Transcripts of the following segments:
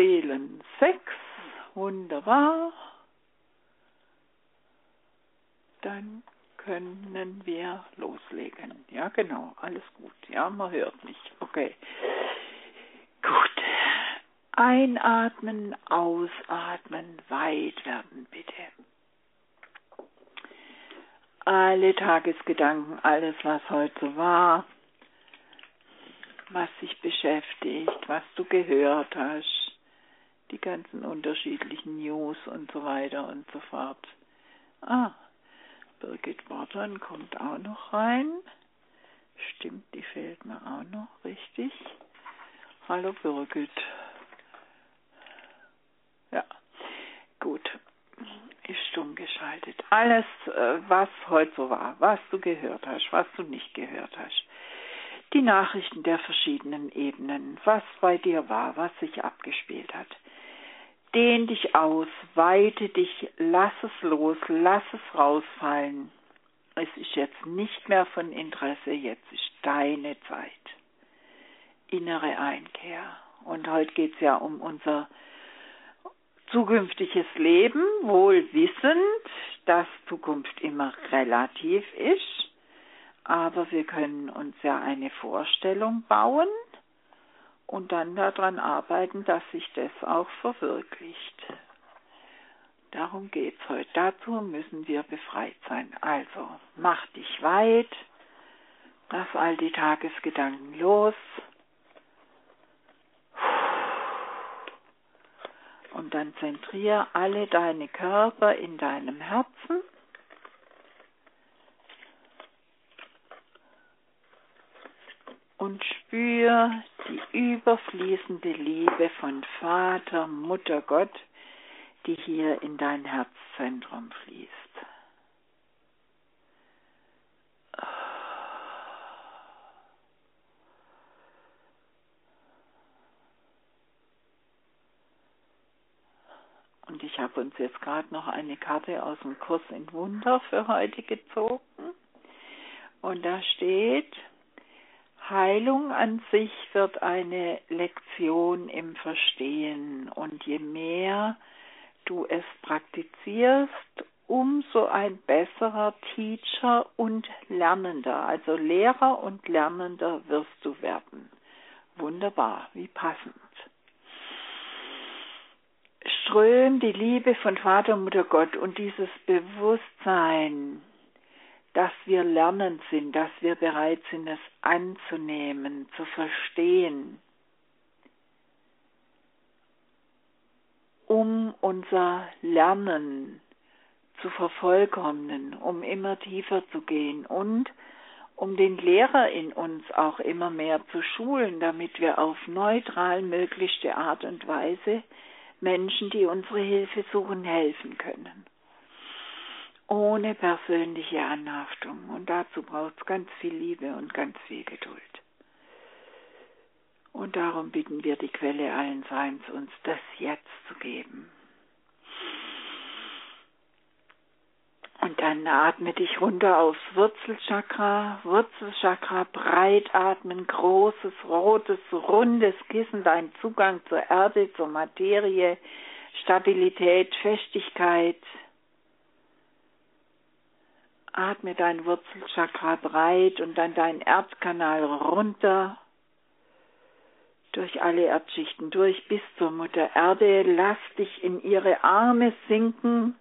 zählen 6. Wunderbar. Dann können wir loslegen. Ja, genau, alles gut. Ja, man hört mich. Okay. Gut. Einatmen, ausatmen, weit werden, bitte. Alle Tagesgedanken, alles, was heute so war, was dich beschäftigt, was du gehört hast, die ganzen unterschiedlichen News und so weiter und so fort. Birgit Wortmann kommt auch noch rein. Stimmt, die fehlt mir auch noch, richtig. Hallo Birgit. Ja, gut. Ist stumm geschaltet. Alles, was heute so war, was du gehört hast, was du nicht gehört hast. Die Nachrichten der verschiedenen Ebenen, was bei dir war, was sich abgespielt hat. Dehn dich aus, weite dich, lass es los, lass es rausfallen. Es ist jetzt nicht mehr von Interesse, jetzt ist deine Zeit. Innere Einkehr. Und heute geht es ja um unser zukünftiges Leben, wohl wissend, dass Zukunft immer relativ ist. Aber wir können uns ja eine Vorstellung bauen und dann daran arbeiten, dass sich das auch verwirklicht. Darum geht es heute. Dazu müssen wir befreit sein. Also, mach dich weit, lass all die Tagesgedanken los und dann zentriere alle deine Körper in deinem Herzen. Und spür die überfließende Liebe von Vater, Mutter, Gott, die hier in dein Herzzentrum fließt. Und ich habe uns jetzt gerade noch eine Karte aus dem Kurs in Wunder für heute gezogen. Und da steht: Heilung an sich wird eine Lektion im Verstehen. Und je mehr du es praktizierst, umso ein besserer Teacher und Lernender, also Lehrer und Lernender wirst du werden. Wunderbar, wie passend. Strömt die Liebe von Vater, Mutter, Gott und dieses Bewusstsein, dass wir lernend sind, dass wir bereit sind, es anzunehmen, zu verstehen, um unser Lernen zu vervollkommnen, um immer tiefer zu gehen und um den Lehrer in uns auch immer mehr zu schulen, damit wir auf neutral möglichste Art und Weise Menschen, die unsere Hilfe suchen, helfen können. Ohne persönliche Anhaftung. Und dazu braucht es ganz viel Liebe und ganz viel Geduld. Und darum bitten wir die Quelle allen Seins, uns das jetzt zu geben. Und dann atme dich runter aufs Wurzelchakra. Wurzelchakra, breit atmen, großes, rotes, rundes Kissen, dein Zugang zur Erde, zur Materie, Stabilität, Festigkeit. Atme dein Wurzelchakra breit und dann deinen Erdkanal runter, durch alle Erdschichten durch bis zur Mutter Erde. Lass dich in ihre Arme sinken.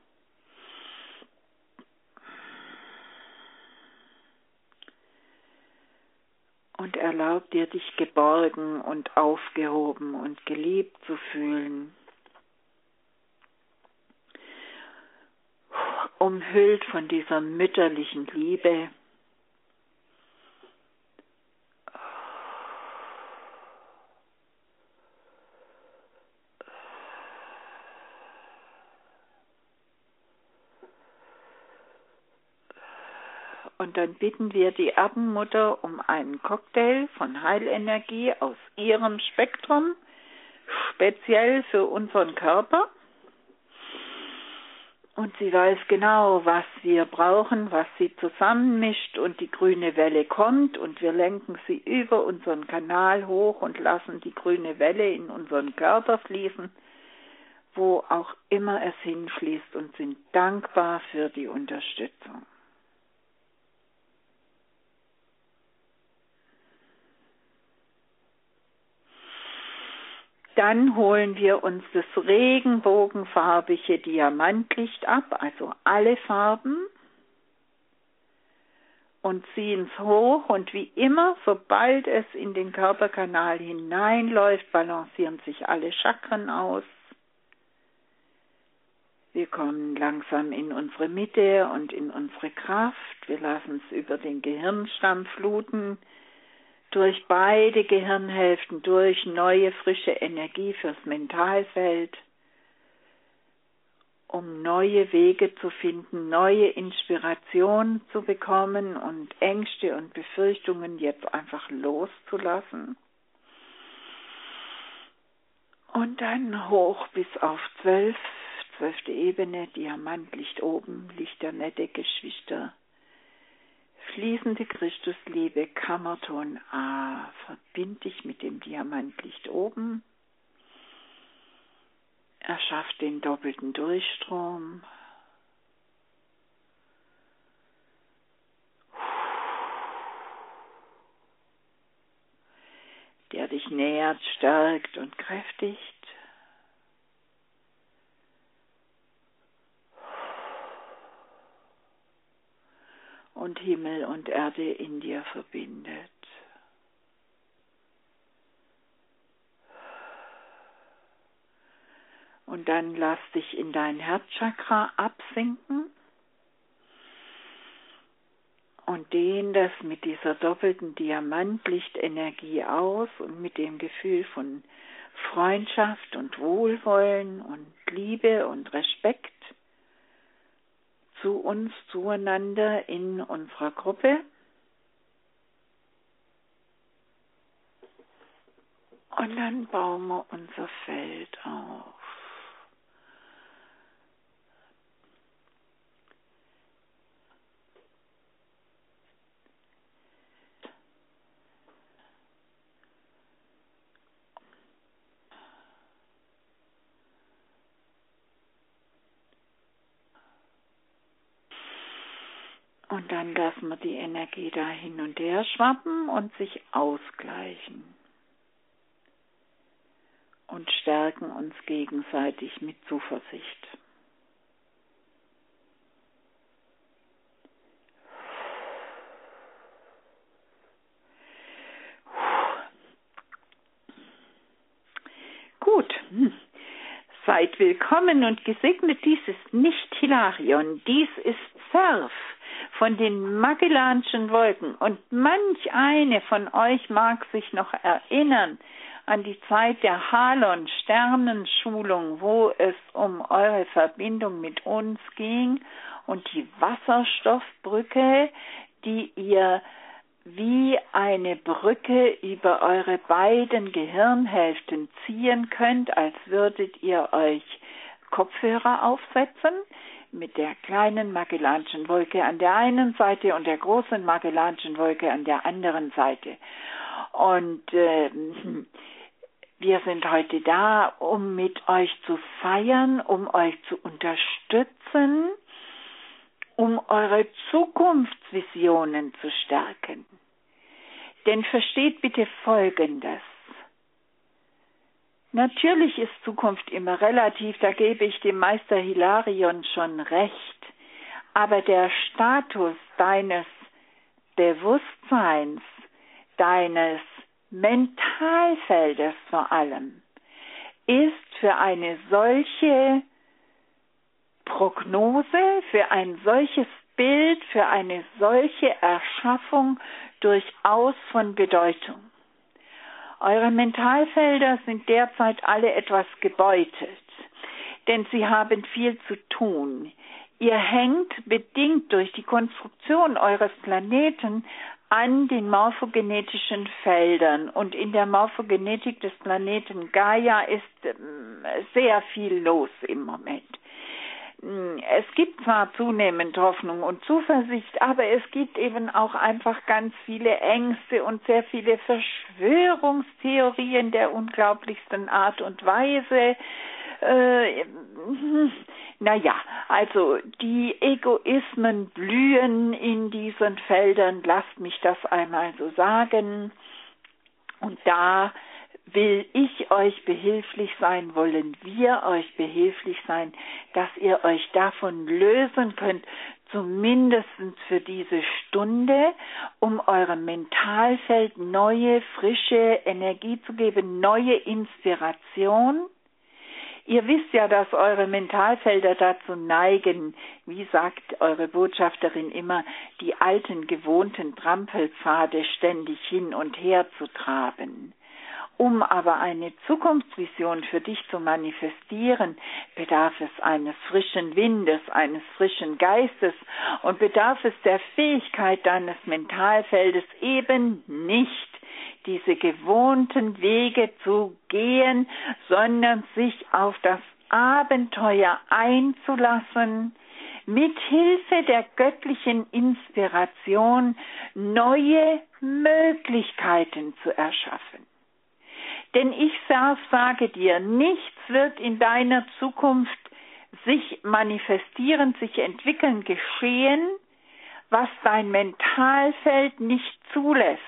Und erlaub dir, dich geborgen und aufgehoben und geliebt zu fühlen. Umhüllt von dieser mütterlichen Liebe. Und dann bitten wir die Erdenmutter um einen Cocktail von Heilenergie aus ihrem Spektrum, speziell für unseren Körper. Und sie weiß genau, was wir brauchen, was sie zusammenmischt, und die grüne Welle kommt und wir lenken sie über unseren Kanal hoch und lassen die grüne Welle in unseren Körper fließen, wo auch immer es hinfließt, und sind dankbar für die Unterstützung. Dann holen wir uns das regenbogenfarbige Diamantlicht ab, also alle Farben, und ziehen es hoch, und wie immer, sobald es in den Körperkanal hineinläuft, balancieren sich alle Chakren aus. Wir kommen langsam in unsere Mitte und in unsere Kraft. Wir lassen es über den Gehirnstamm fluten, durch beide Gehirnhälften durch, neue, frische Energie fürs Mentalfeld, um neue Wege zu finden, neue Inspiration zu bekommen und Ängste und Befürchtungen jetzt einfach loszulassen. Und dann hoch bis auf 12. 12. Ebene, Diamantlicht oben, Licht der Nette, Geschwister. Fließende Christusliebe, Kammerton A. Verbind dich mit dem Diamantlicht oben. Erschafft den doppelten Durchstrom. Der dich nährt, stärkt und kräftigt. Und Himmel und Erde in dir verbindet. Und dann lass dich in dein Herzchakra absinken und dehn das mit dieser doppelten Diamantlichtenergie aus und mit dem Gefühl von Freundschaft und Wohlwollen und Liebe und Respekt zu uns, zueinander in unserer Gruppe. Und dann bauen wir unser Feld auf. Und dann lassen wir die Energie da hin und her schwappen und sich ausgleichen. Und stärken uns gegenseitig mit Zuversicht. Gut, seid willkommen und gesegnet. Dies ist nicht Hilarion, dies ist Surf von den Magellanischen Wolken. Und manch eine von euch mag sich noch erinnern an die Zeit der Halon-Sternenschulung, wo es um eure Verbindung mit uns ging und die Wasserstoffbrücke, die ihr wie eine Brücke über eure beiden Gehirnhälften ziehen könnt, als würdet ihr euch Kopfhörer aufsetzen, mit der kleinen Magellanischen Wolke an der einen Seite und der großen Magellanischen Wolke an der anderen Seite. Und wir sind heute da, um mit euch zu feiern, um euch zu unterstützen, um eure Zukunftsvisionen zu stärken. Denn versteht bitte Folgendes. Natürlich ist Zukunft immer relativ, da gebe ich dem Meister Hilarion schon recht. Aber der Status deines Bewusstseins, deines Mentalfeldes vor allem, ist für eine solche Prognose, für ein solches Bild, für eine solche Erschaffung durchaus von Bedeutung. Eure Mentalfelder sind derzeit alle etwas gebeutet, denn sie haben viel zu tun. Ihr hängt bedingt durch die Konstruktion eures Planeten an den morphogenetischen Feldern. Und in der Morphogenetik des Planeten Gaia ist sehr viel los im Moment. Es gibt zwar zunehmend Hoffnung und Zuversicht, aber es gibt eben auch einfach ganz viele Ängste und sehr viele Verschwörungstheorien der unglaublichsten Art und Weise. Naja, also die Egoismen blühen in diesen Feldern, lasst mich das einmal so sagen. Und da will ich euch behilflich sein, wollen wir euch behilflich sein, dass ihr euch davon lösen könnt, zumindest für diese Stunde, um eurem Mentalfeld neue, frische Energie zu geben, neue Inspiration. Ihr wisst ja, dass eure Mentalfelder dazu neigen, wie sagt eure Botschafterin immer, die alten gewohnten Trampelpfade ständig hin und her zu traben. Um aber eine Zukunftsvision für dich zu manifestieren, bedarf es eines frischen Windes, eines frischen Geistes und bedarf es der Fähigkeit deines Mentalfeldes eben nicht, diese gewohnten Wege zu gehen, sondern sich auf das Abenteuer einzulassen, mit Hilfe der göttlichen Inspiration neue Möglichkeiten zu erschaffen. Denn ich sage dir, nichts wird in deiner Zukunft sich manifestieren, sich entwickeln, geschehen, was dein Mentalfeld nicht zulässt.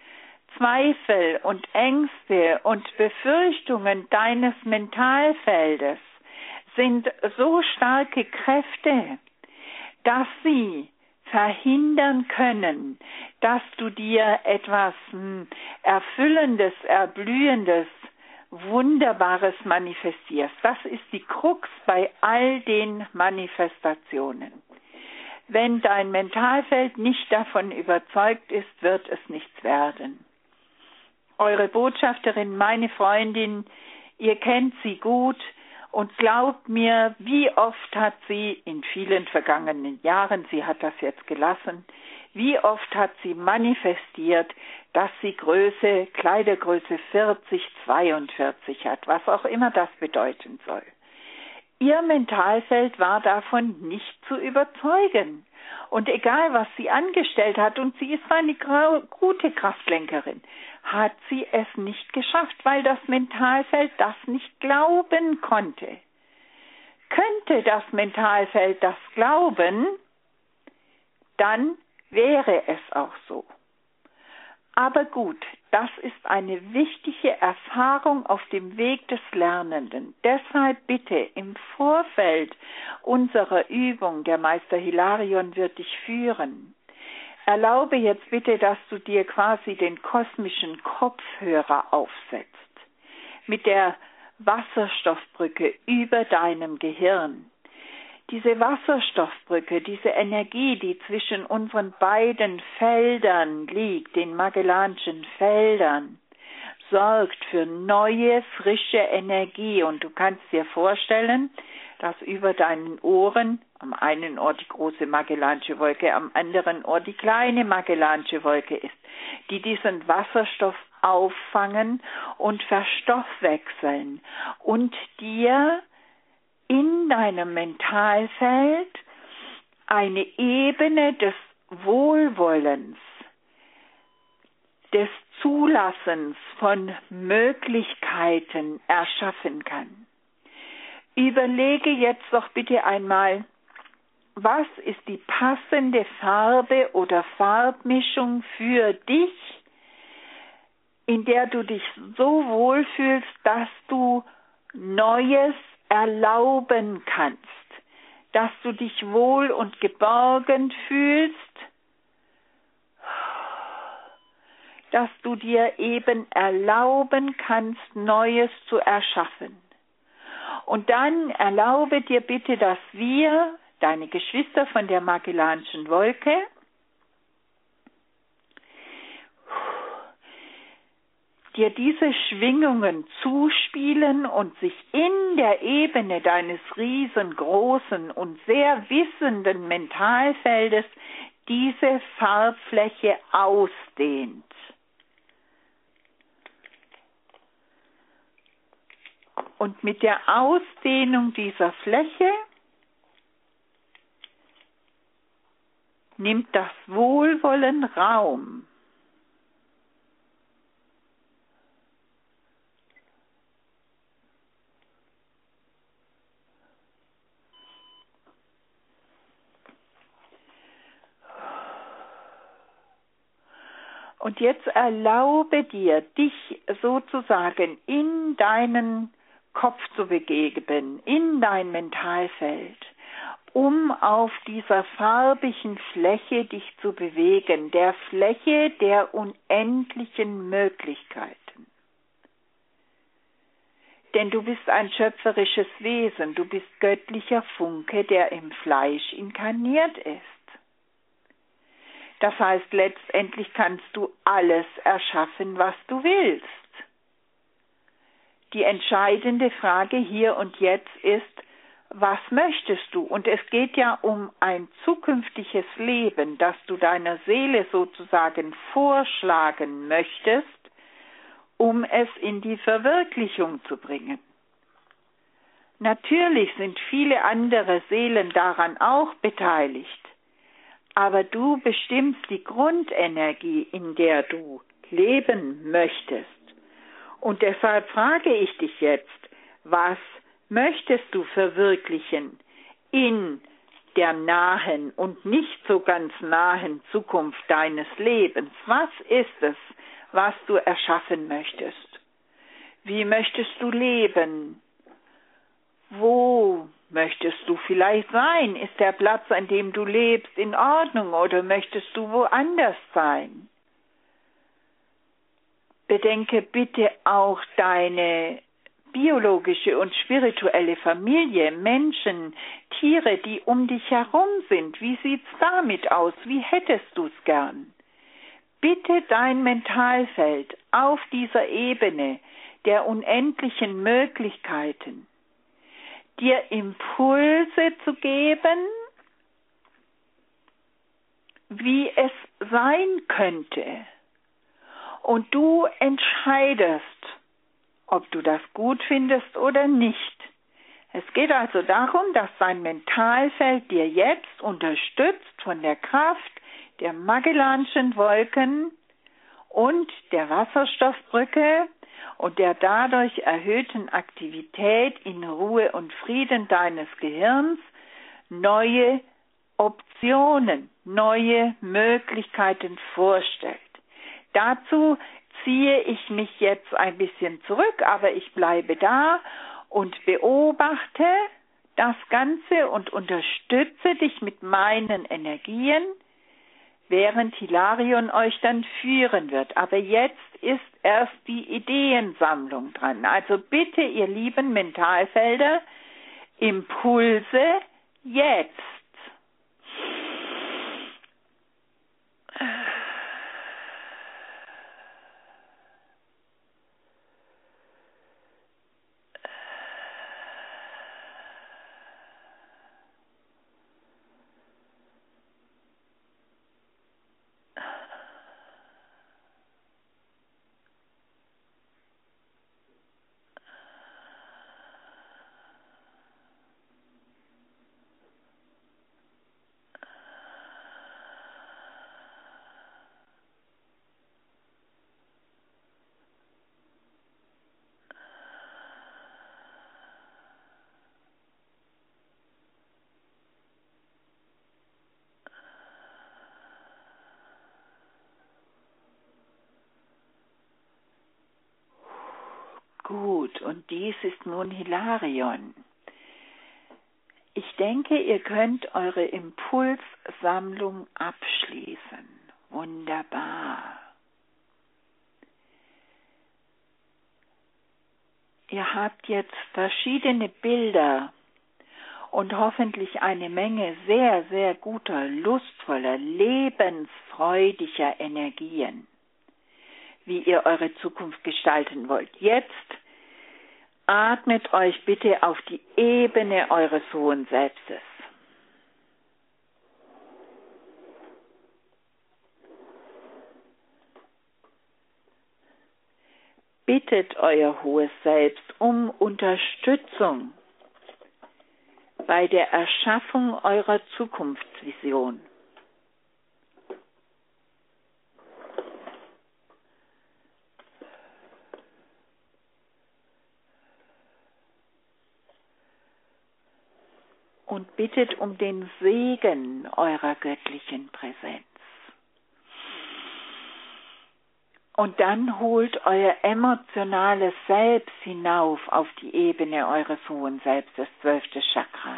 Zweifel und Ängste und Befürchtungen deines Mentalfeldes sind so starke Kräfte, dass sie verhindern können, dass du dir etwas Erfüllendes, Erblühendes, Wunderbares manifestierst. Das ist die Krux bei all den Manifestationen. Wenn dein Mentalfeld nicht davon überzeugt ist, wird es nichts werden. Eure Botschafterin, meine Freundin, ihr kennt sie gut und glaubt mir, wie oft hat sie in vielen vergangenen Jahren, sie hat das jetzt gelassen, wie oft hat sie manifestiert, dass sie Kleidergröße 40, 42 hat, was auch immer das bedeuten soll. Ihr Mentalfeld war davon nicht zu überzeugen. Und egal, was sie angestellt hat, und sie ist eine gute Kraftlenkerin, hat sie es nicht geschafft, weil das Mentalfeld das nicht glauben konnte. Könnte das Mentalfeld das glauben, dann wäre es auch so. Aber gut, das ist eine wichtige Erfahrung auf dem Weg des Lernenden. Deshalb bitte im Vorfeld unserer Übung, der Meister Hilarion wird dich führen, erlaube jetzt bitte, dass du dir quasi den kosmischen Kopfhörer aufsetzt, mit der Wasserstoffbrücke über deinem Gehirn. Diese Wasserstoffbrücke, diese Energie, die zwischen unseren beiden Feldern liegt, den Magellanschen Feldern, sorgt für neue, frische Energie. Und du kannst dir vorstellen, dass über deinen Ohren, am einen Ohr die große Magellansche Wolke, am anderen Ohr die kleine Magellansche Wolke ist, die diesen Wasserstoff auffangen und verstoffwechseln und dir in deinem Mentalfeld eine Ebene des Wohlwollens, des Zulassens von Möglichkeiten erschaffen kann. Überlege jetzt doch bitte einmal, was ist die passende Farbe oder Farbmischung für dich, in der du dich so wohlfühlst, dass du Neues erlauben kannst, dass du dich wohl und geborgen fühlst, dass du dir eben erlauben kannst, Neues zu erschaffen. Und dann erlaube dir bitte, dass wir, deine Geschwister von der Magellanschen Wolke, dir diese Schwingungen zuspielen und sich in der Ebene deines riesengroßen und sehr wissenden Mentalfeldes diese Farbfläche ausdehnt. Und mit der Ausdehnung dieser Fläche nimmt das Wohlwollen Raum. Und jetzt erlaube dir, dich sozusagen in deinen Kopf zu begeben, in dein Mentalfeld, um auf dieser farbigen Fläche dich zu bewegen, der Fläche der unendlichen Möglichkeiten. Denn du bist ein schöpferisches Wesen, du bist göttlicher Funke, der im Fleisch inkarniert ist. Das heißt, letztendlich kannst du alles erschaffen, was du willst. Die entscheidende Frage hier und jetzt ist, was möchtest du? Und es geht ja um ein zukünftiges Leben, das du deiner Seele sozusagen vorschlagen möchtest, um es in die Verwirklichung zu bringen. Natürlich sind viele andere Seelen daran auch beteiligt. Aber du bestimmst die Grundenergie, in der du leben möchtest. Und deshalb frage ich dich jetzt, was möchtest du verwirklichen in der nahen und nicht so ganz nahen Zukunft deines Lebens? Was ist es, was du erschaffen möchtest? Wie möchtest du leben? Wo möchtest du vielleicht sein? Ist der Platz, an dem du lebst, in Ordnung oder möchtest du woanders sein? Bedenke bitte auch deine biologische und spirituelle Familie, Menschen, Tiere, die um dich herum sind. Wie sieht's damit aus? Wie hättest du's gern? Bitte dein Mentalfeld auf dieser Ebene der unendlichen Möglichkeiten dir Impulse zu geben, wie es sein könnte. Und du entscheidest, ob du das gut findest oder nicht. Es geht also darum, dass dein Mentalfeld dir jetzt unterstützt von der Kraft der Magellanschen Wolken und der Wasserstoffbrücke und der dadurch erhöhten Aktivität in Ruhe und Frieden deines Gehirns neue Optionen, neue Möglichkeiten vorstellt. Dazu ziehe ich mich jetzt ein bisschen zurück, aber ich bleibe da und beobachte das Ganze und unterstütze dich mit meinen Energien, während Hilarion euch dann führen wird. Aber jetzt ist erst die Ideensammlung dran. Also bitte, ihr lieben Mentalfelder, Impulse jetzt. Gut, und dies ist nun Hilarion. Ich denke, ihr könnt eure Impulssammlung abschließen. Wunderbar. Ihr habt jetzt verschiedene Bilder und hoffentlich eine Menge sehr, sehr guter, lustvoller, lebensfreudiger Energien, wie ihr eure Zukunft gestalten wollt. Jetzt atmet euch bitte auf die Ebene eures hohen Selbstes. Bittet euer hohes Selbst um Unterstützung bei der Erschaffung eurer Zukunftsvision. und bittet um den Segen eurer göttlichen Präsenz. Und dann holt euer emotionales Selbst hinauf auf die Ebene eures hohen Selbst, das 12. Chakra.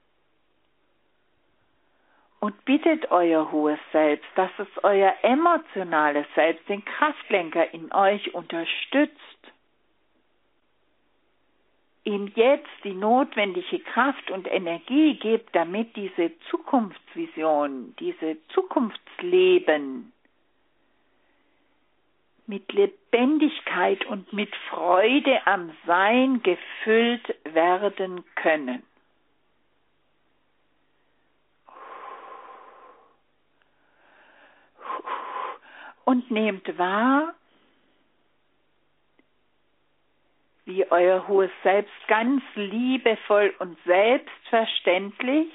Und bittet euer hohes Selbst, dass es euer emotionales Selbst, den Kraftlenker in euch unterstützt, ihm jetzt die notwendige Kraft und Energie gibt, damit diese Zukunftsvision, diese Zukunftsleben mit Lebendigkeit und mit Freude am Sein gefüllt werden können. Und nehmt wahr, wie euer hohes Selbst ganz liebevoll und selbstverständlich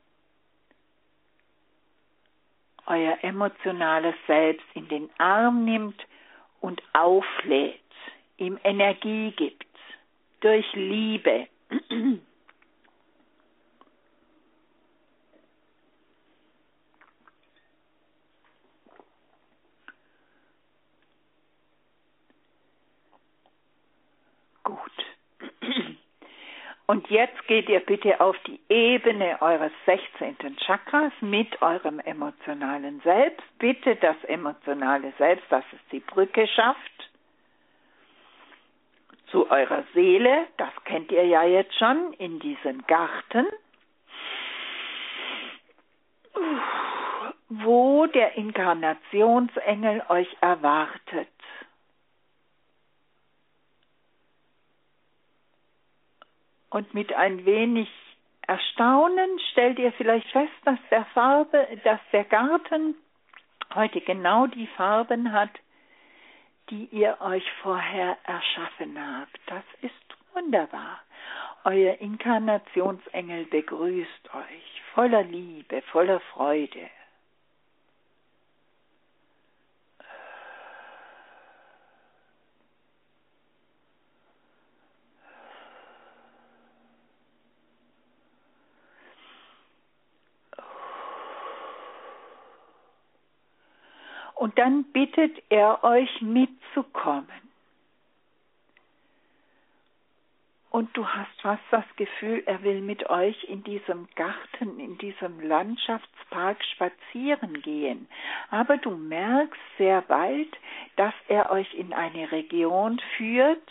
euer emotionales Selbst in den Arm nimmt und auflädt, ihm Energie gibt, durch Liebe. Gut. Und jetzt geht ihr bitte auf die Ebene eures 16. Chakras mit eurem emotionalen Selbst. Bitte das emotionale Selbst, dass es die Brücke schafft zu eurer Seele. Das kennt ihr ja jetzt schon, in diesen Garten, wo der Inkarnationsengel euch erwartet. Und mit ein wenig Erstaunen stellt ihr vielleicht fest, dass der Garten heute genau die Farben hat, die ihr euch vorher erschaffen habt. Das ist wunderbar. Euer Inkarnationsengel begrüßt euch voller Liebe, voller Freude. Und dann bittet er euch mitzukommen. Und du hast fast das Gefühl, er will mit euch in diesem Garten, in diesem Landschaftspark spazieren gehen. Aber du merkst sehr bald, dass er euch in eine Region führt,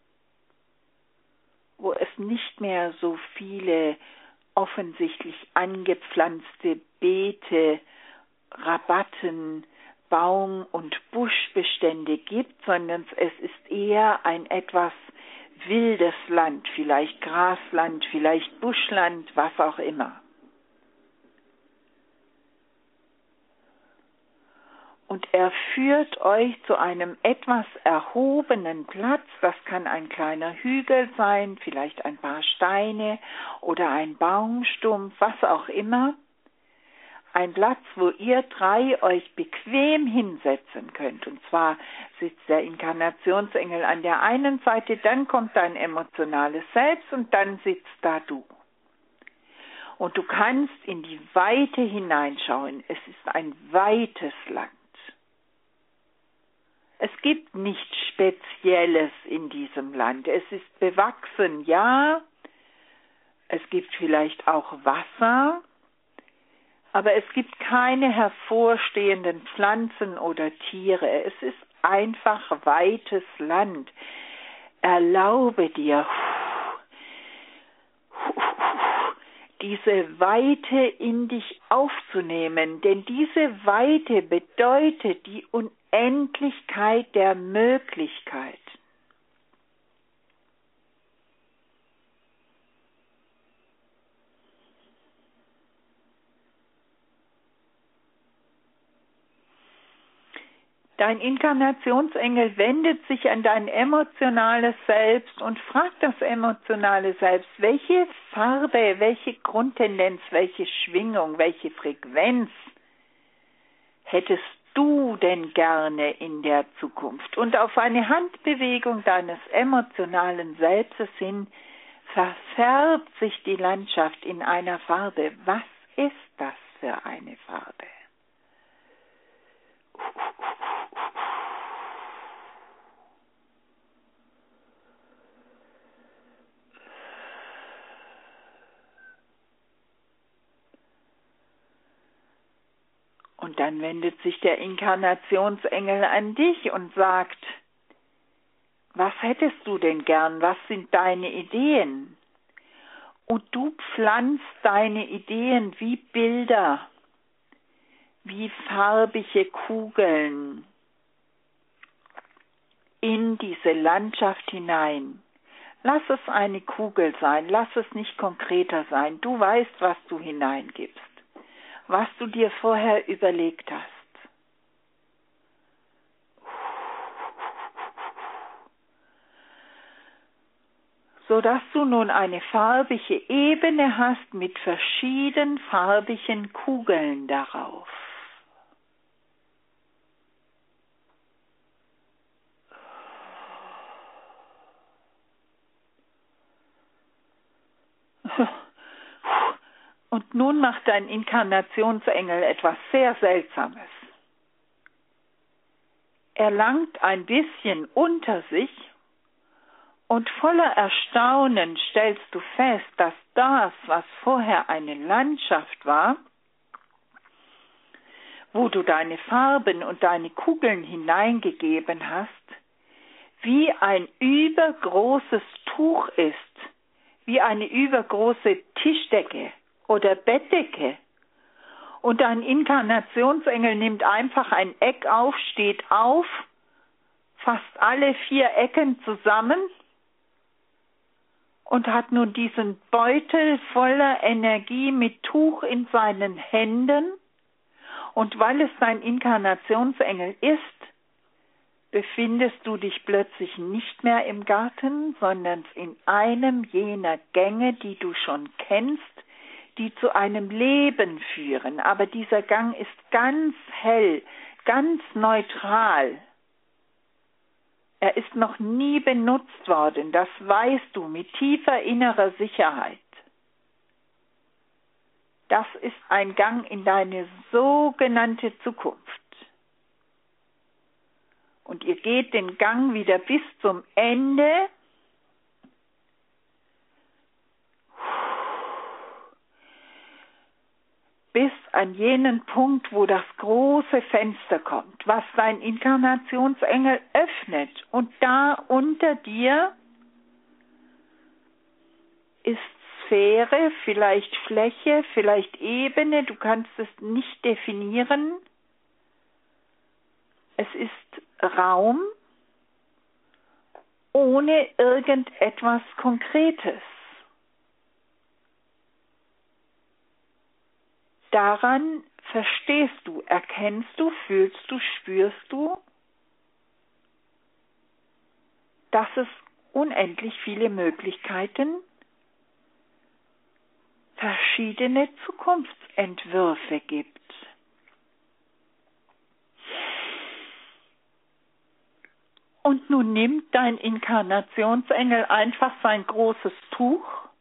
wo es nicht mehr so viele offensichtlich angepflanzte Beete, Rabatten, Baum- und Buschbestände gibt, sondern es ist eher ein etwas wildes Land, vielleicht Grasland, vielleicht Buschland, was auch immer. Und er führt euch zu einem etwas erhobenen Platz, das kann ein kleiner Hügel sein, vielleicht ein paar Steine oder ein Baumstumpf, was auch immer. Ein Platz, wo ihr drei euch bequem hinsetzen könnt. Und zwar sitzt der Inkarnationsengel an der einen Seite, dann kommt dein emotionales Selbst und dann sitzt da du. Und du kannst in die Weite hineinschauen. Es ist ein weites Land. Es gibt nichts Spezielles in diesem Land. Es ist bewachsen, ja. Es gibt vielleicht auch Wasser. Aber es gibt keine hervorstehenden Pflanzen oder Tiere. Es ist einfach weites Land. Erlaube dir, diese Weite in dich aufzunehmen, denn diese Weite bedeutet die Unendlichkeit der Möglichkeit. Dein Inkarnationsengel wendet sich an dein emotionales Selbst und fragt das emotionale Selbst, welche Farbe, welche Grundtendenz, welche Schwingung, welche Frequenz hättest du denn gerne in der Zukunft? Und auf eine Handbewegung deines emotionalen Selbstes hin verfärbt sich die Landschaft in einer Farbe. Was ist das für eine Farbe? Und dann wendet sich der Inkarnationsengel an dich und sagt, was hättest du denn gern? Was sind deine Ideen? Und du pflanzt deine Ideen wie Bilder, wie farbige Kugeln in diese Landschaft hinein. Lass es eine Kugel sein, lass es nicht konkreter sein. Du weißt, was du hineingibst, was du dir vorher überlegt hast. Sodass du nun eine farbige Ebene hast mit verschiedenen farbigen Kugeln darauf. Und nun macht dein Inkarnationsengel etwas sehr Seltsames. Er langt ein bisschen unter sich und voller Erstaunen stellst du fest, dass das, was vorher eine Landschaft war, wo du deine Farben und deine Kugeln hineingegeben hast, wie ein übergroßes Tuch ist, wie eine übergroße Tischdecke oder Bettdecke. Und dein Inkarnationsengel nimmt einfach ein Eck auf, steht auf, fasst alle 4 Ecken zusammen und hat nun diesen Beutel voller Energie mit Tuch in seinen Händen. Und weil es dein Inkarnationsengel ist, befindest du dich plötzlich nicht mehr im Garten, sondern in einem jener Gänge, die du schon kennst, die zu einem Leben führen. Aber dieser Gang ist ganz hell, ganz neutral. Er ist noch nie benutzt worden, das weißt du mit tiefer innerer Sicherheit. Das ist ein Gang in deine sogenannte Zukunft. Und ihr geht den Gang wieder bis zum Ende. Bis an jenen Punkt, wo das große Fenster kommt, was dein Inkarnationsengel öffnet. Und da unter dir ist Sphäre, vielleicht Fläche, vielleicht Ebene, du kannst es nicht definieren. Es ist Raum ohne irgendetwas Konkretes. Daran verstehst du, erkennst du, fühlst du, spürst du, dass es unendlich viele Möglichkeiten, verschiedene Zukunftsentwürfe gibt. Und nun nimmt dein Inkarnationsengel einfach sein großes Tuch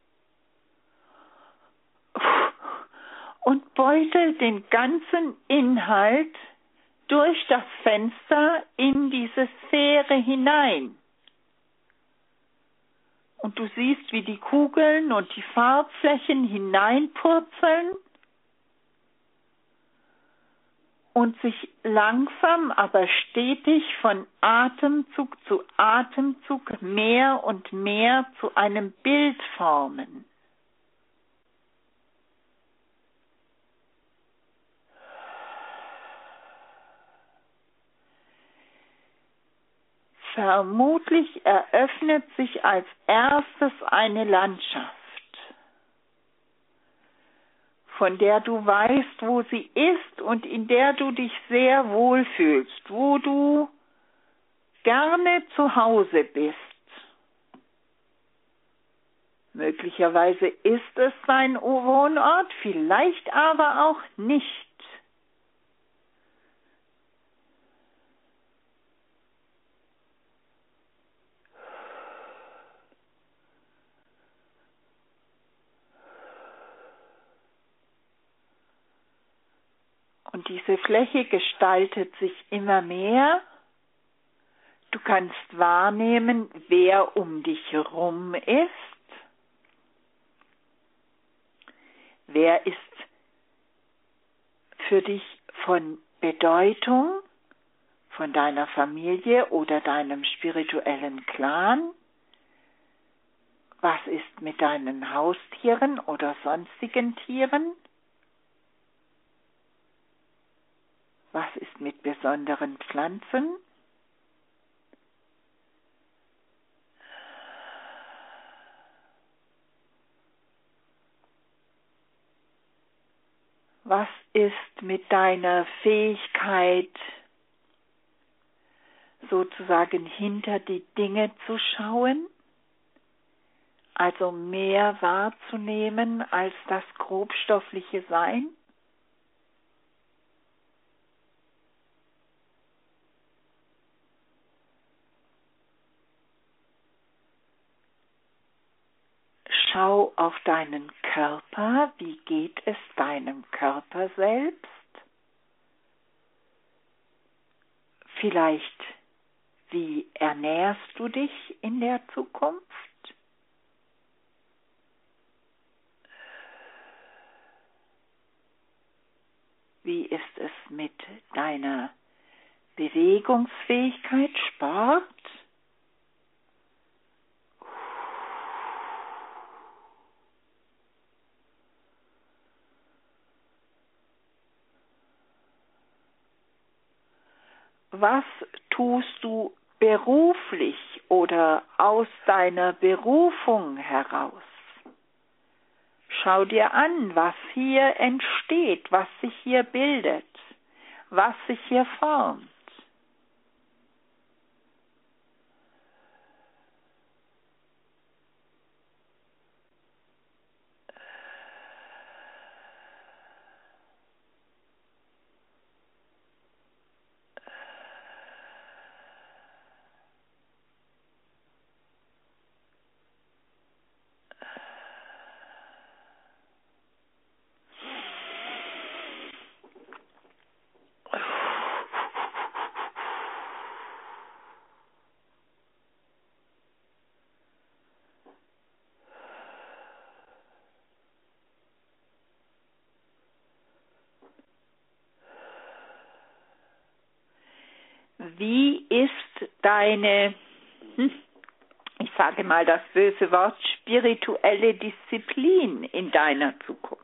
und beutelt den ganzen Inhalt durch das Fenster in diese Sphäre hinein. Und du siehst, wie die Kugeln und die Farbflächen hineinpurzeln und sich langsam, aber stetig von Atemzug zu Atemzug mehr und mehr zu einem Bild formen. Vermutlich eröffnet sich als erstes eine Landschaft, von der du weißt, wo sie ist und in der du dich sehr wohl fühlst, wo du gerne zu Hause bist. Möglicherweise ist es dein Wohnort, vielleicht aber auch nicht. Und diese Fläche gestaltet sich immer mehr. Du kannst wahrnehmen, wer um dich herum ist. Wer ist für dich von Bedeutung, von deiner Familie oder deinem spirituellen Clan? Was ist mit deinen Haustieren oder sonstigen Tieren? Was ist mit besonderen Pflanzen? Was ist mit deiner Fähigkeit, sozusagen hinter die Dinge zu schauen? Also mehr wahrzunehmen als das grobstoffliche Sein? Schau auf deinen Körper. Wie geht es deinem Körper selbst? Vielleicht, wie ernährst du dich in der Zukunft? Wie ist es mit deiner Bewegungsfähigkeit, Sport? Was tust du beruflich oder aus deiner Berufung heraus? Schau dir an, was hier entsteht, was sich hier bildet, was sich hier formt. Wie ist deine, ich sage mal das böse Wort, spirituelle Disziplin in deiner Zukunft?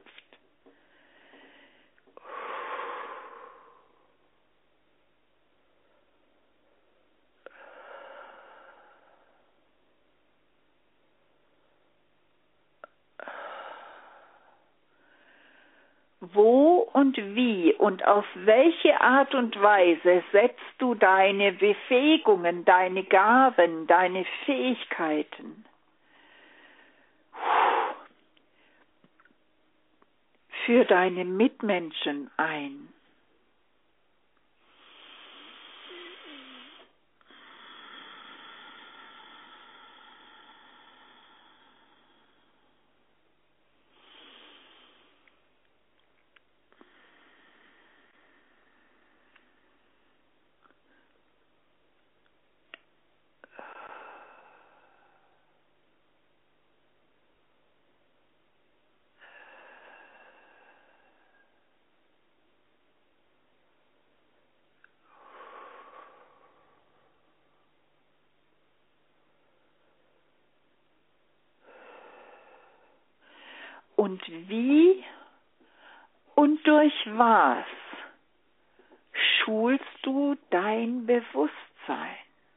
Wo und wie und auf welche Art und Weise setzt du deine Befähigungen, deine Gaben, deine Fähigkeiten für deine Mitmenschen ein? Und wie und durch was schulst du dein Bewusstsein?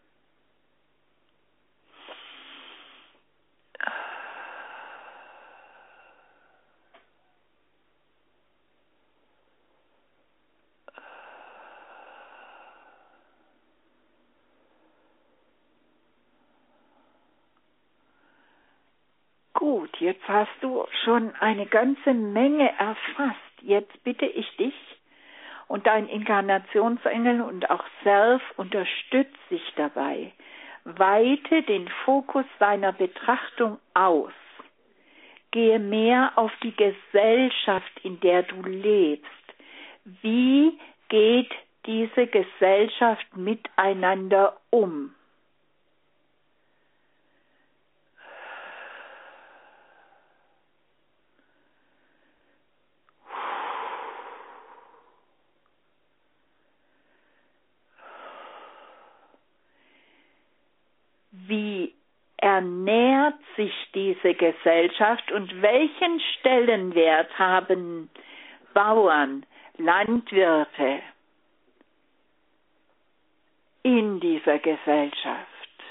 Gut, jetzt hast du schon eine ganze Menge erfasst. Jetzt bitte ich dich und dein Inkarnationsengel und auch Self unterstützt dich dabei. Weite den Fokus deiner Betrachtung aus. Gehe mehr auf die Gesellschaft, in der du lebst. Wie geht diese Gesellschaft miteinander um? Wie ernährt sich diese Gesellschaft und welchen Stellenwert haben Bauern, Landwirte in dieser Gesellschaft?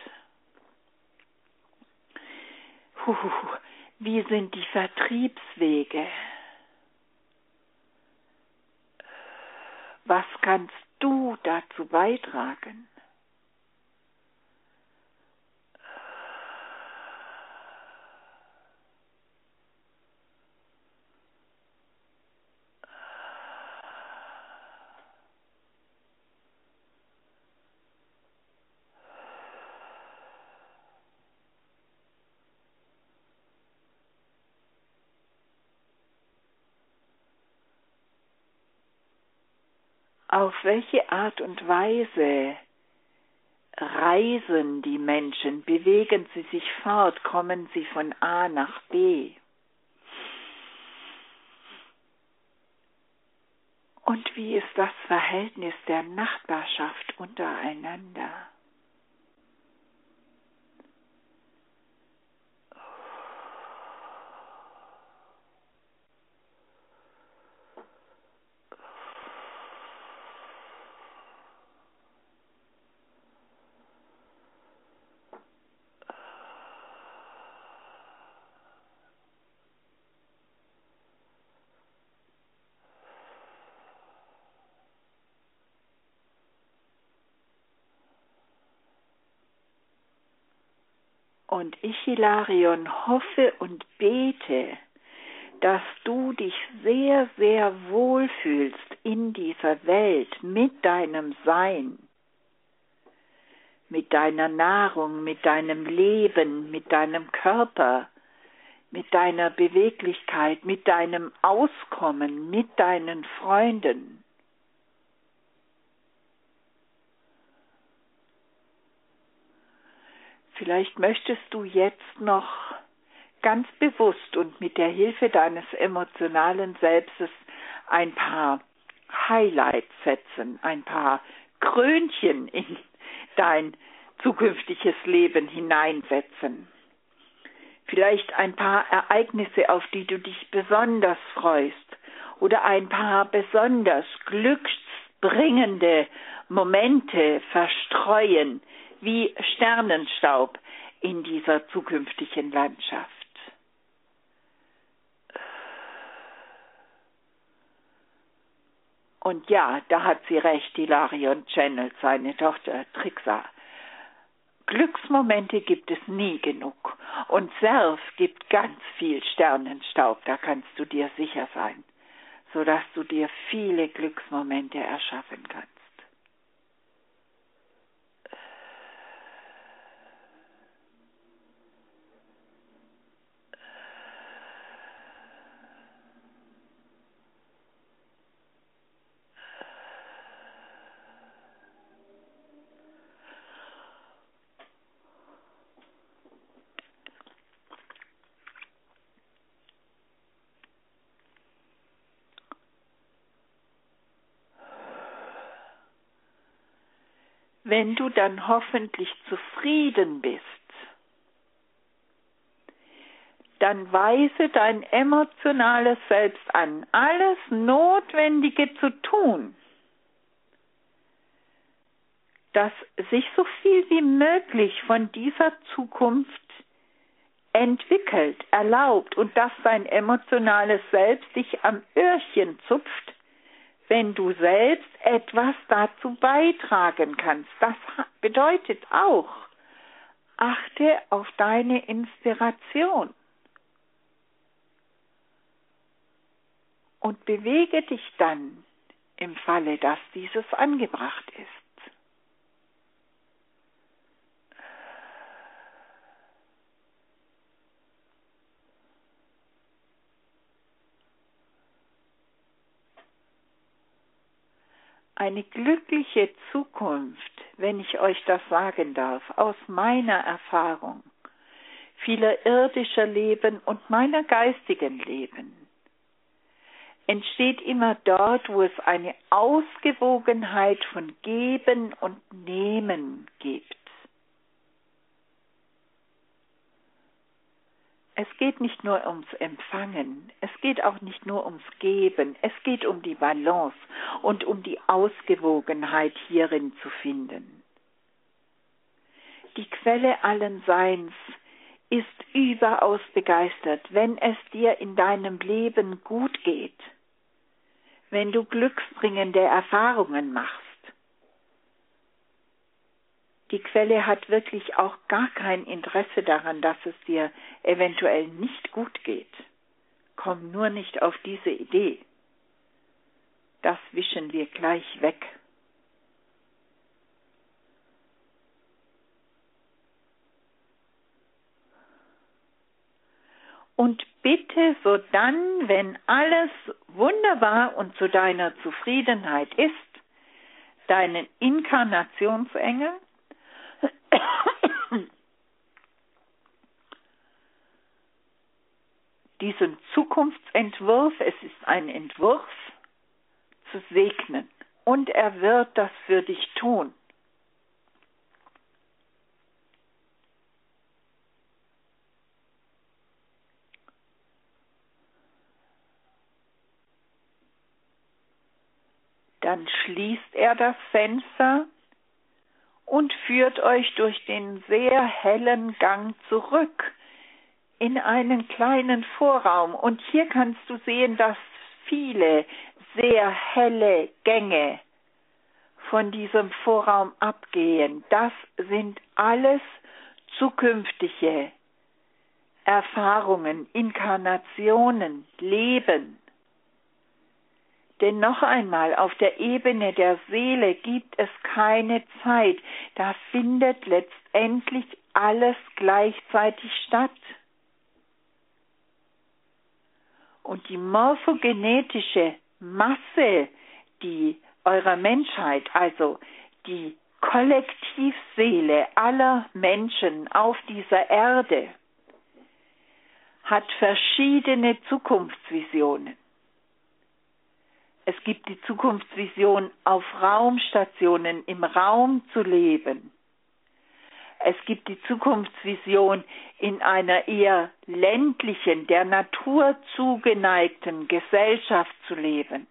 Wie sind die Vertriebswege? Was kannst du dazu beitragen? Auf welche Art und Weise reisen die Menschen? Bewegen sie sich fort? Kommen sie von A nach B? Und wie ist das Verhältnis der Nachbarschaft untereinander? Und ich, Hilarion, hoffe und bete, dass du dich sehr, sehr wohl fühlst in dieser Welt mit deinem Sein, mit deiner Nahrung, mit deinem Leben, mit deinem Körper, mit deiner Beweglichkeit, mit deinem Auskommen, mit deinen Freunden. Vielleicht möchtest du jetzt noch ganz bewusst und mit der Hilfe deines emotionalen Selbstes ein paar Highlights setzen, ein paar Krönchen in dein zukünftiges Leben hineinsetzen. Vielleicht ein paar Ereignisse, auf die du dich besonders freust, oder ein paar besonders glücksbringende Momente verstreuen, wie Sternenstaub in dieser zukünftigen Landschaft. Und ja, da hat sie recht, Hilarion channelt seine Tochter Trixa. Glücksmomente gibt es nie genug. Und Serf gibt ganz viel Sternenstaub, da kannst du dir sicher sein, sodass du dir viele Glücksmomente erschaffen kannst. Wenn du dann hoffentlich zufrieden bist, dann weise dein emotionales Selbst an, alles Notwendige zu tun, dass sich so viel wie möglich von dieser Zukunft entwickelt, erlaubt und dass dein emotionales Selbst dich am Öhrchen zupft, wenn du selbst etwas dazu beitragen kannst. Das bedeutet auch, achte auf deine Inspiration und bewege dich dann im Falle, dass dieses angebracht ist. eine glückliche Zukunft, wenn ich euch das sagen darf, aus meiner Erfahrung, vieler irdischer Leben und meiner geistigen Leben, entsteht immer dort, wo es eine Ausgewogenheit von Geben und Nehmen gibt. Es geht nicht nur ums Empfangen, es geht auch nicht nur ums Geben, es geht um die Balance und um die Ausgewogenheit hierin zu finden. Die Quelle allen Seins ist überaus begeistert, wenn es dir in deinem Leben gut geht, wenn du glücksbringende Erfahrungen machst. Die Quelle hat wirklich auch gar kein Interesse daran, dass es dir eventuell nicht gut geht. Komm nur nicht auf diese Idee. Das wischen wir gleich weg. Und bitte sodann, wenn alles wunderbar und zu deiner Zufriedenheit ist, deinen Inkarnationsengel diesen Zukunftsentwurf, es ist ein Entwurf, zu segnen. Und er wird das für dich tun. Dann schließt er das Fenster und führt euch durch den sehr hellen Gang zurück in einen kleinen Vorraum. Und hier kannst du sehen, dass viele sehr helle Gänge von diesem Vorraum abgehen. Das sind alles zukünftige Erfahrungen, Inkarnationen, Leben. Denn noch einmal, auf der Ebene der Seele gibt es keine Zeit. Da findet letztendlich alles gleichzeitig statt. Und die morphogenetische Masse, die eurer Menschheit, also die Kollektivseele aller Menschen auf dieser Erde, hat verschiedene Zukunftsvisionen. Es gibt die Zukunftsvision, auf Raumstationen im Raum zu leben. Es gibt die Zukunftsvision, in einer eher ländlichen, der Natur zugeneigten Gesellschaft zu leben.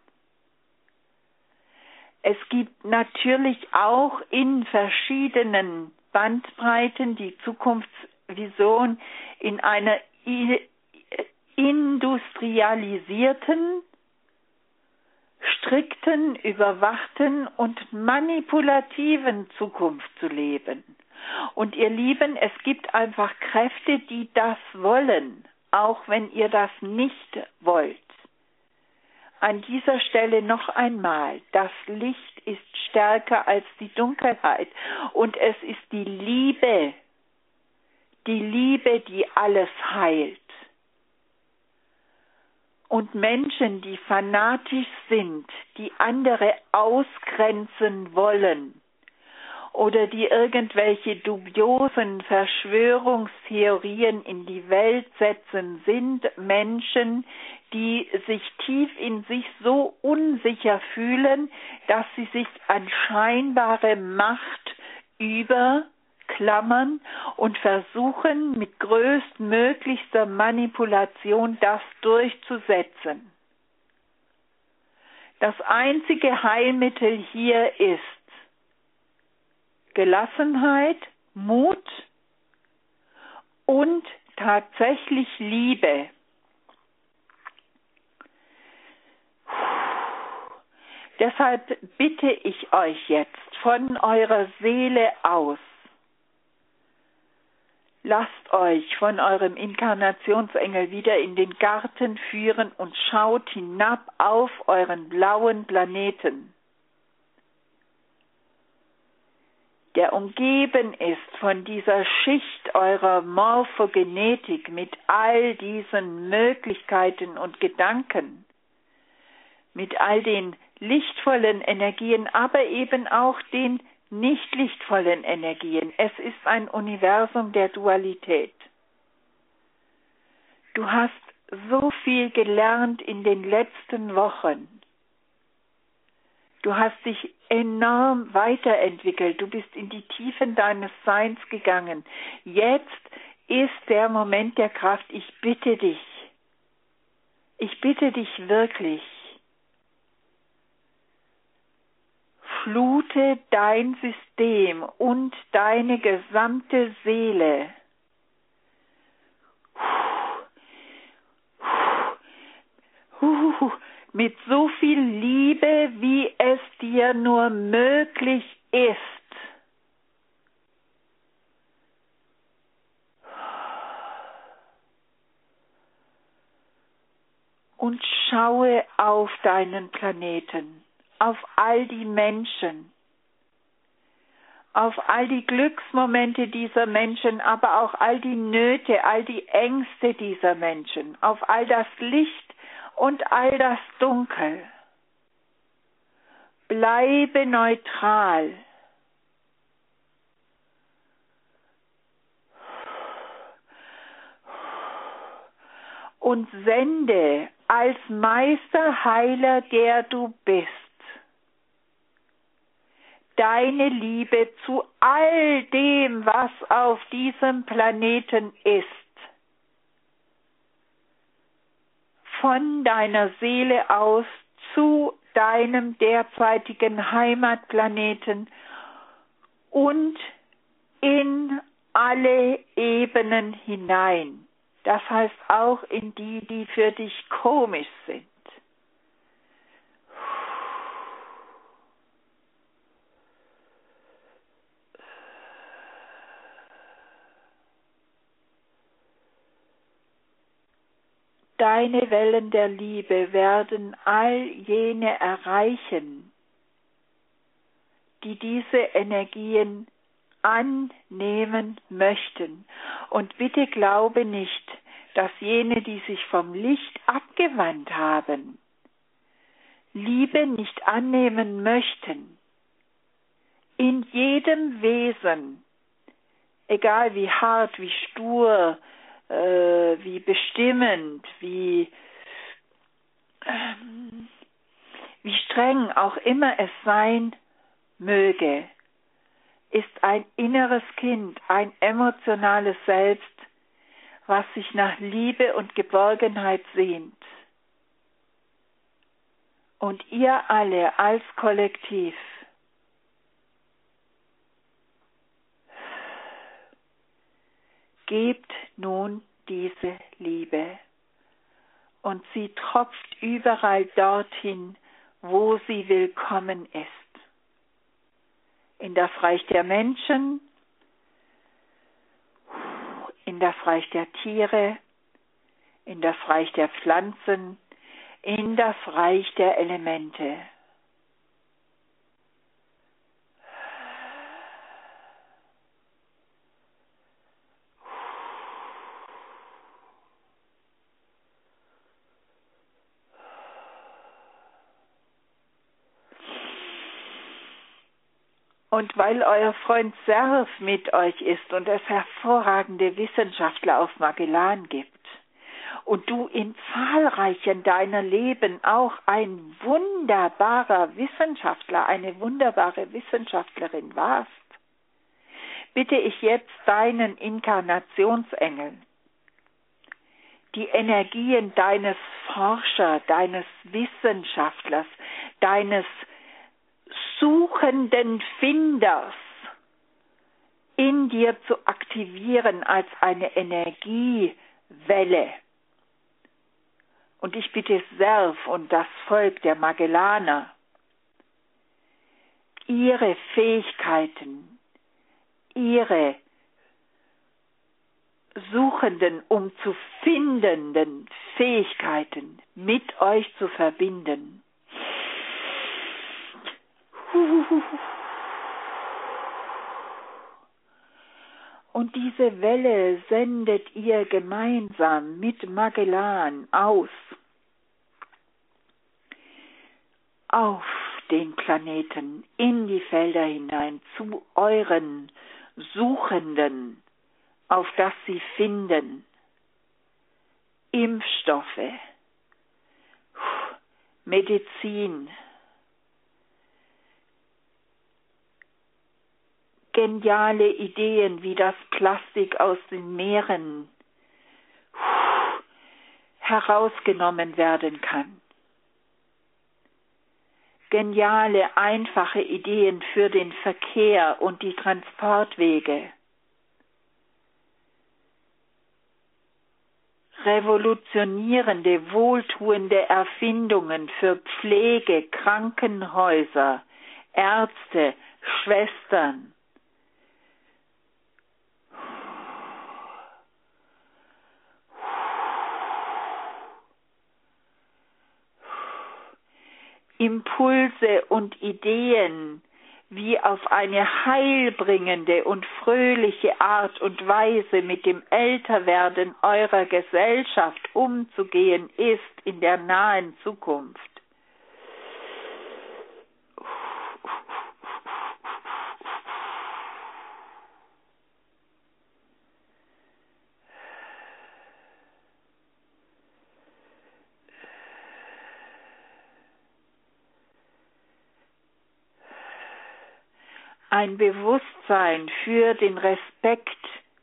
Es gibt natürlich auch in verschiedenen Bandbreiten die Zukunftsvision in einer industrialisierten, strikten, überwachten und manipulativen Zukunft zu leben. Und ihr Lieben, es gibt einfach Kräfte, die das wollen, auch wenn ihr das nicht wollt. An dieser Stelle noch einmal, das Licht ist stärker als die Dunkelheit und es ist die Liebe, die alles heilt. Und Menschen, die fanatisch sind, die andere ausgrenzen wollen oder die irgendwelche dubiosen Verschwörungstheorien in die Welt setzen, sind Menschen, die sich tief in sich so unsicher fühlen, dass sie sich an scheinbare Macht überklammern und versuchen, mit größtmöglichster Manipulation das durchzusetzen. Das einzige Heilmittel hier ist Gelassenheit, Mut und tatsächlich Liebe. Deshalb bitte ich euch jetzt von eurer Seele aus, lasst euch von eurem Inkarnationsengel wieder in den Garten führen und schaut hinab auf euren blauen Planeten, der umgeben ist von dieser Schicht eurer Morphogenetik mit all diesen Möglichkeiten und Gedanken, mit all den lichtvollen Energien, aber eben auch den nicht lichtvollen Energien. Es ist ein Universum der Dualität. Du hast so viel gelernt in den letzten Wochen. Du hast dich enorm weiterentwickelt. Du bist in die Tiefen deines Seins gegangen. Jetzt ist der Moment der Kraft. Ich bitte dich wirklich, flute dein System und deine gesamte Seele mit so viel Liebe, wie es dir nur möglich ist. Und schaue auf deinen Planeten, auf all die Menschen, auf all die Glücksmomente dieser Menschen, aber auch all die Nöte, all die Ängste dieser Menschen, auf all das Licht und all das Dunkel. Bleibe neutral. Und sende als Meisterheiler, der du bist, deine Liebe zu all dem, was auf diesem Planeten ist. Von deiner Seele aus zu deinem derzeitigen Heimatplaneten und in alle Ebenen hinein. Das heißt auch in die, die für dich komisch sind. Deine Wellen der Liebe werden all jene erreichen, die diese Energien annehmen möchten. Und bitte glaube nicht, dass jene, die sich vom Licht abgewandt haben, Liebe nicht annehmen möchten. In jedem Wesen, egal wie hart, wie stur, wie bestimmend, wie streng auch immer es sein möge, ist ein inneres Kind, ein emotionales Selbst, was sich nach Liebe und Geborgenheit sehnt. Und ihr alle als Kollektiv gebt nun diese Liebe und sie tropft überall dorthin, wo sie willkommen ist. In das Reich der Menschen, in das Reich der Tiere, in das Reich der Pflanzen, in das Reich der Elemente. Und weil euer Freund Serf mit euch ist und es hervorragende Wissenschaftler auf Magellan gibt und du in zahlreichen deiner Leben auch ein wunderbarer Wissenschaftler, eine wunderbare Wissenschaftlerin warst, bitte ich jetzt deinen Inkarnationsengel, die Energien deines Forschers, deines Wissenschaftlers, deines suchenden Finders in dir zu aktivieren als eine Energiewelle. Und ich bitte Serf und das Volk der Magellaner, ihre Fähigkeiten, ihre suchenden, um zu findenden Fähigkeiten mit euch zu verbinden. Und diese Welle sendet ihr gemeinsam mit Magellan aus auf den Planeten, in die Felder hinein, zu euren Suchenden, auf das sie finden. Impfstoffe, Medizin, geniale Ideen, wie das Plastik aus den Meeren herausgenommen werden kann. Geniale, einfache Ideen für den Verkehr und die Transportwege. Revolutionierende, wohltuende Erfindungen für Pflege, Krankenhäuser, Ärzte, Schwestern. Impulse und Ideen, wie auf eine heilbringende und fröhliche Art und Weise mit dem Älterwerden eurer Gesellschaft umzugehen ist in der nahen Zukunft. Ein Bewusstsein für den Respekt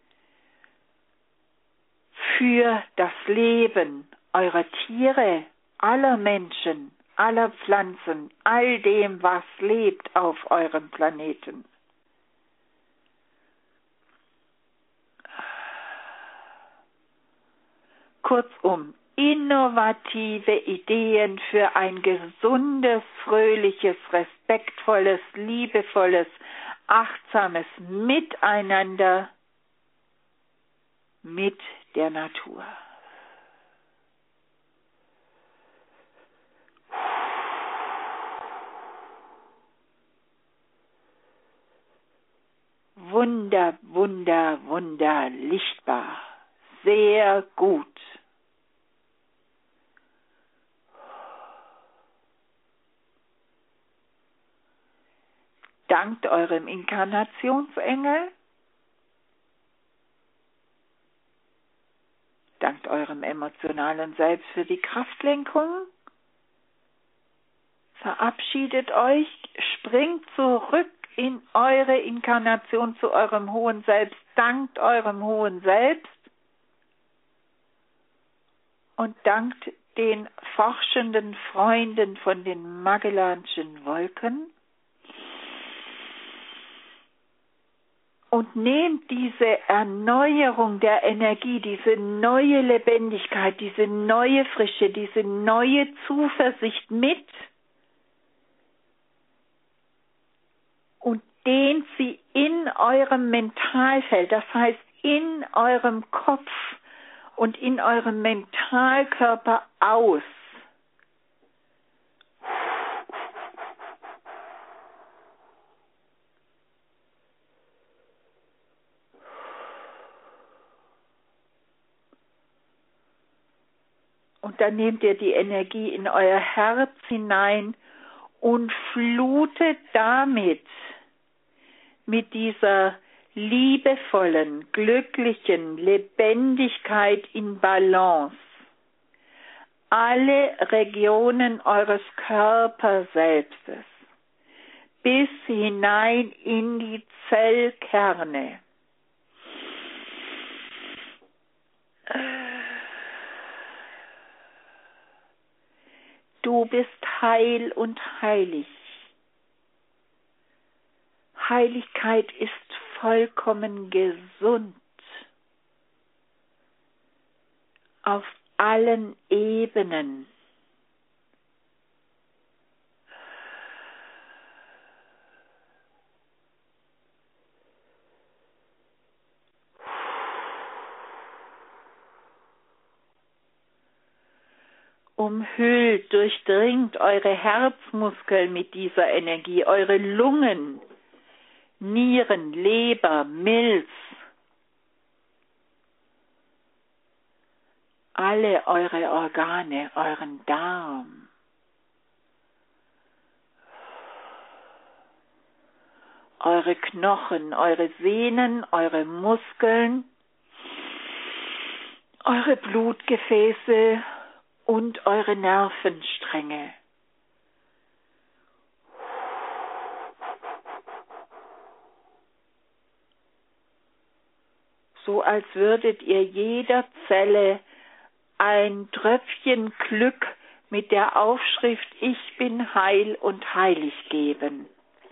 für das Leben eurer Tiere, aller Menschen, aller Pflanzen, all dem, was lebt auf eurem Planeten. Kurzum, innovative Ideen für ein gesundes, fröhliches, respektvolles, liebevolles, achtsames Miteinander mit der Natur. Wunderlichtbar. Sehr gut. Dankt eurem Inkarnationsengel, dankt eurem emotionalen Selbst für die Kraftlenkung, verabschiedet euch, springt zurück in eure Inkarnation zu eurem hohen Selbst, dankt eurem hohen Selbst und dankt den forschenden Freunden von den Magellanschen Wolken. Und nehmt diese Erneuerung der Energie, diese neue Lebendigkeit, diese neue Frische, diese neue Zuversicht mit und dehnt sie in eurem Mentalfeld, das heißt in eurem Kopf und in eurem Mentalkörper aus. Und dann nehmt ihr die Energie in euer Herz hinein und flutet damit mit dieser liebevollen, glücklichen Lebendigkeit in Balance alle Regionen eures Körperselbstes bis hinein in die Zellkerne. Du bist heil und heilig. Heiligkeit ist vollkommen gesund. Auf allen Ebenen. Umhüllt, durchdringt eure Herzmuskeln mit dieser Energie, eure Lungen, Nieren, Leber, Milz, alle eure Organe, euren Darm. eure Knochen, eure Sehnen, eure Muskeln, eure Blutgefäße und eure Nervenstränge. So als würdet ihr jeder Zelle ein Tröpfchen Glück mit der Aufschrift Ich bin heil und heilig geben.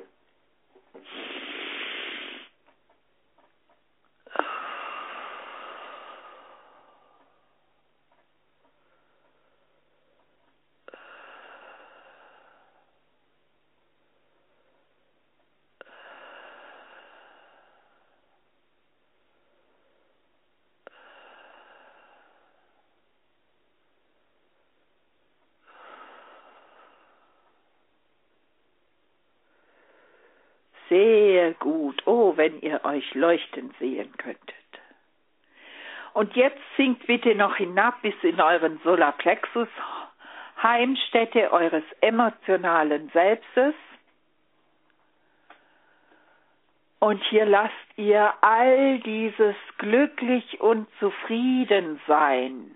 Sehr gut. Oh, wenn ihr euch leuchten sehen könntet. Und jetzt sinkt bitte noch hinab bis in euren Solarplexus, Heimstätte eures emotionalen Selbstes. Und hier lasst ihr all dieses glücklich und zufrieden sein.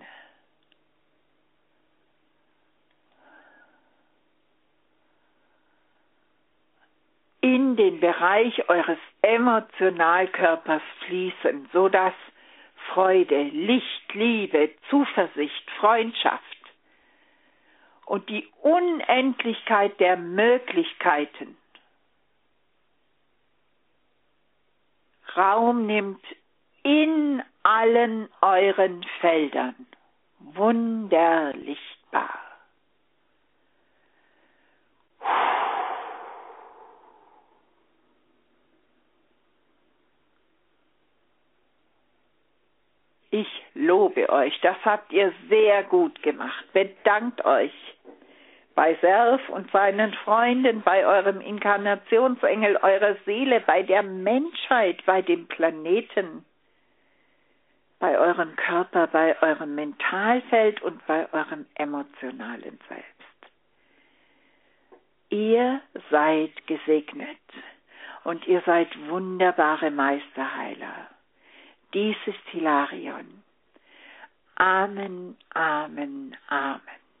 In den Bereich eures Emotionalkörpers fließen, sodass Freude, Licht, Liebe, Zuversicht, Freundschaft und die Unendlichkeit der Möglichkeiten Raum nimmt in allen euren Feldern. Wunderlichtbar. Ich lobe euch, das habt ihr sehr gut gemacht. Bedankt euch bei Serf und seinen Freunden, bei eurem Inkarnationsengel, eurer Seele, bei der Menschheit, bei dem Planeten, bei eurem Körper, bei eurem Mentalfeld und bei eurem emotionalen Selbst. Ihr seid gesegnet und ihr seid wunderbare Meisterheiler. Dies ist Hilarion. Amen, Amen, Amen.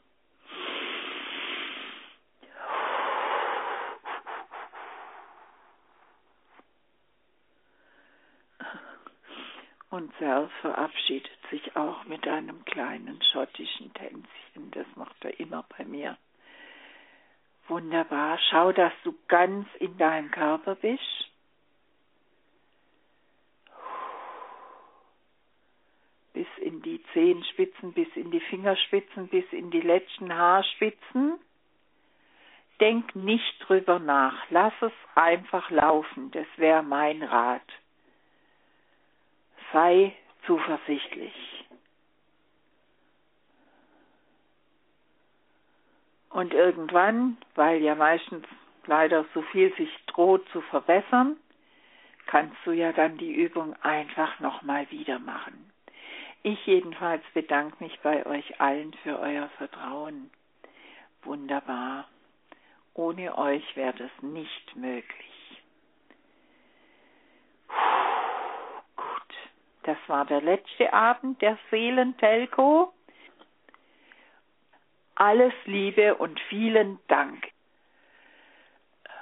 Und Serf verabschiedet sich auch mit einem kleinen schottischen Tänzchen. Das macht er immer bei mir. Wunderbar. Schau, dass du ganz in deinem Körper bist. Bis in die Zehenspitzen, bis in die Fingerspitzen, bis in die letzten Haarspitzen. Denk nicht drüber nach. Lass es einfach laufen. Das wäre mein Rat. Sei zuversichtlich. Und irgendwann, weil ja meistens leider so viel sich droht zu verbessern, kannst du ja dann die Übung einfach nochmal wieder machen. Ich jedenfalls bedanke mich bei euch allen für euer Vertrauen. Wunderbar. Ohne euch wäre das nicht möglich. Gut, das war der letzte Abend der Seelentelco. Alles Liebe und vielen Dank.